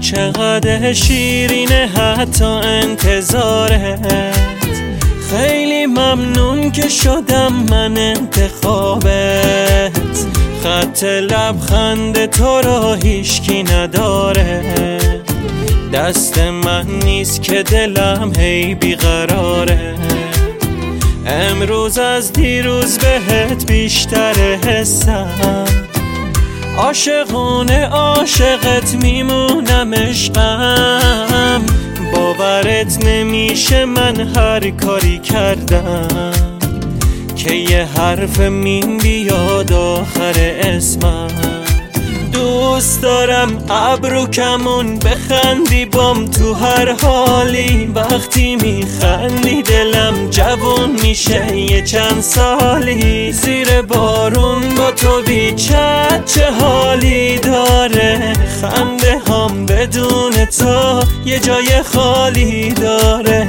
چقدر شیرینه حتی انتظارت. خیلی ممنون که شدم من انتخابت. خط لبخند تو را هیچکی نداره. دست من نیست که دلم هی بیقراره. امروز از دیروز بهت بیشتر حسم. عاشقونه عاشقت میمونم عشقم. باورت نمیشه من هر کاری کردم که یه حرف مین بیاد آخر اسمم. دوست دارم ابرو کمون بخندی بام تو هر حالی. وقتی میخندی دلم جوون میشه یه چند سالی. زیر بارون با تو بیچت چه حالی داره. خنده هم بدون تو یه جای خالی داره.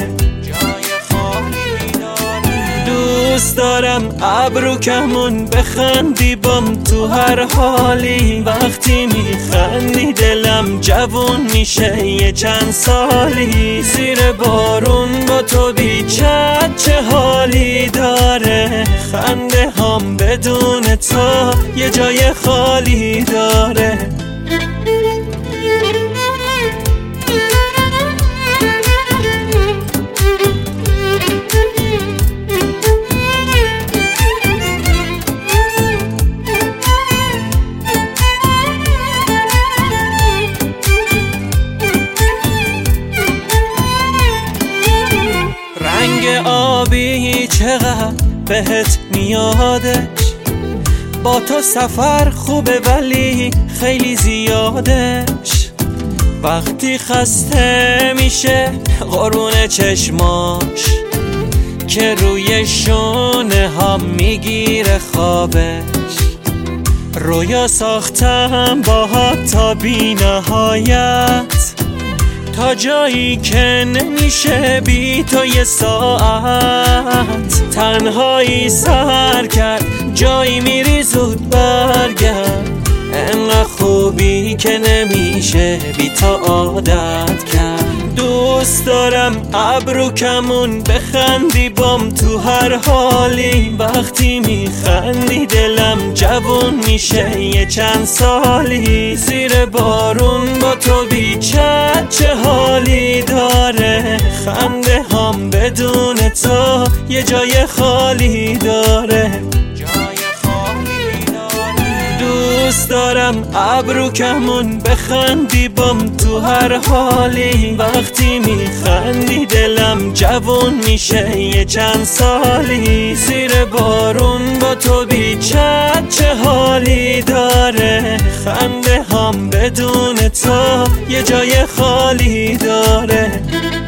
دوست دارم ابرو کمون بخندی بام تو هر حالی. وقتی میخندی دلم جوون میشه یه چند سالی. زیر بارون با تو بیچت چه حالی داره. خنده هم بدون تو یه جای خالی داره. رنگ آبی چقدر بهت میادش. با تو سفر خوبه ولی خیلی زیادش. وقتی خسته میشه قرون چشماش که روی شونه هم میگیره خوابش. رویا ساختم باهات تا بی نهایت. تا جایی که نمیشه بی تو یه ساعت. تنهایی سر کرد جایی میری زود برگرد. انقدر خوبی که نمیشه بی تو عادت کرد. دوست دارم ابرو کمون بخندی بام تو هر حالی. وقتی میخندی دلم جوون میشه یه چند سالی. زیر بارون با تو بیچت چه حالی داره. خنده هم بدون تو یه جای خالی داره. دوست دارم ابرو کمون بخندی بام تو هر حالی. وقتی میخندی دلم جوون میشه یه چند سالی. زیر بارون با تو بیچت چه حالی داره. خنده هم بدون تو یه جای خالی داره.